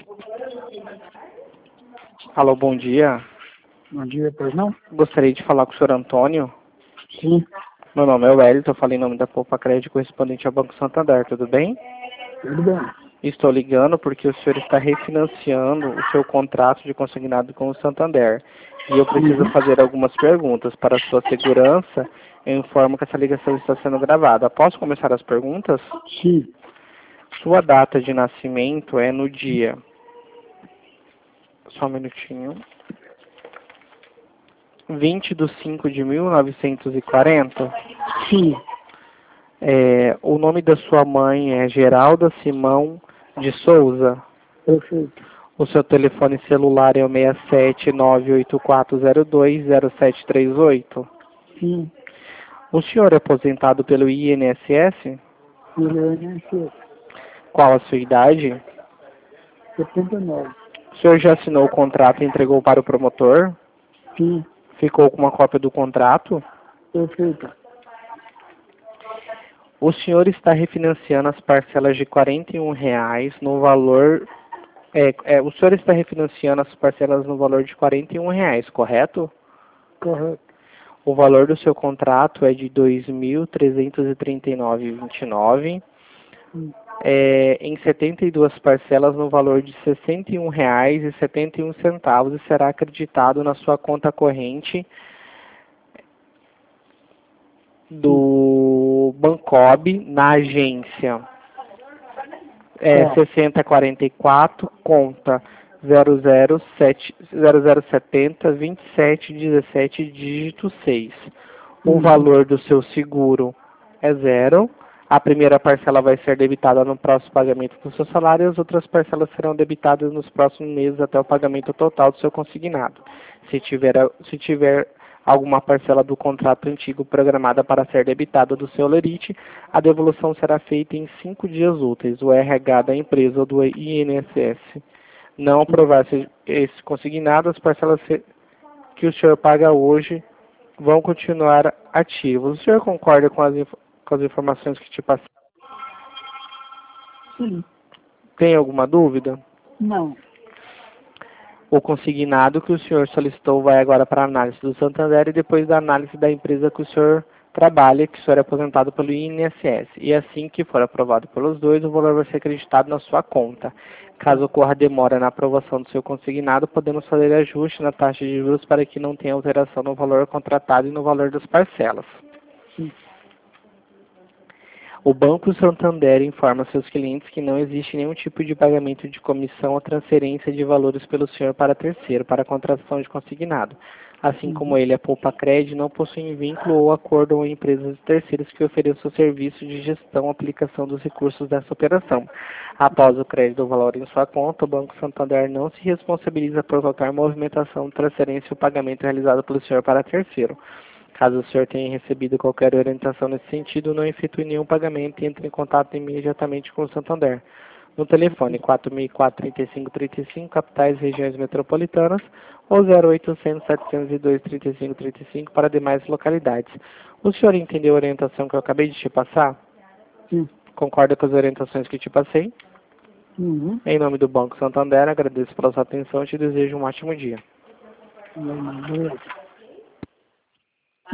Alô, bom dia. Bom dia, pois não? Gostaria de falar com o senhor Antônio. Sim, Meu nome é Wellington, eu falei em nome da Poupa Crédito correspondente ao Banco Santander, tudo bem? tudo bem. Estou ligando porque o senhor está refinanciando o seu contrato de consignado com o Santander. E eu preciso fazer algumas perguntas. Para a sua segurança, eu informo que essa ligação está sendo gravada. Posso começar as perguntas? Sim, Sua data de nascimento é no dia... Só um minutinho. 20/5/1940. sim, O nome da sua mãe é Geralda Simão de Souza. perfeito. O seu telefone celular é o 67-98402-0738. Sim, O senhor é aposentado pelo INSS? ele é INSS, Qual a sua idade? 79. O senhor já assinou o contrato e entregou para o promotor? Sim, Ficou com uma cópia do contrato? perfeito. O senhor está refinanciando as parcelas de R$ 41 no valor... o senhor está refinanciando as parcelas no valor de R$ 41, correto? Correto. O valor do seu contrato é de R$ 2.339,29, Sim, em 72 parcelas no valor de R$ 61,71 e será acreditado na sua conta corrente do Bancob na agência 6044, conta 0070-2717, dígito 6. O valor do seu seguro é 0. A primeira parcela vai ser debitada no próximo pagamento do seu salário e as outras parcelas serão debitadas nos próximos meses até o pagamento total do seu consignado. Se tiver alguma parcela do contrato antigo programada para ser debitada do seu lerite, a devolução será feita em 5 dias úteis. O RH da empresa ou do INSS não aprovar esse consignado, as parcelas que o senhor paga hoje vão continuar ativas. O senhor concorda com as informações que te passei? sim. Tem alguma dúvida? Não, O consignado que o senhor solicitou vai agora para a análise do Santander e depois da análise da empresa que o senhor trabalha, que o senhor é aposentado pelo INSS. E assim que for aprovado pelos dois, o valor vai ser acreditado na sua conta. Caso ocorra demora na aprovação do seu consignado, podemos fazer ajuste na taxa de juros para que não tenha alteração no valor contratado e no valor das parcelas. sim. O Banco Santander informa seus clientes que não existe nenhum tipo de pagamento de comissão ou transferência de valores pelo senhor para terceiro, para a contratação de consignado. Assim como ele, a Poupa Crédito não possui vínculo ou acordo com empresas terceiras que ofereçam serviço de gestão ou aplicação dos recursos dessa operação. Após o crédito do valor em sua conta, o Banco Santander não se responsabiliza por qualquer movimentação, transferência ou pagamento realizado pelo senhor para terceiro. Caso o senhor tenha recebido qualquer orientação nesse sentido, não efetue nenhum pagamento e entre em contato imediatamente com o Santander. No telefone 4004-3535, capitais e regiões metropolitanas, ou 0800-702-3535 para demais localidades. O senhor entendeu a orientação que eu acabei de te passar? Sim. Concorda com as orientações que te passei? Uhum. Em nome do Banco Santander, agradeço pela sua atenção e te desejo um ótimo dia. Beleza.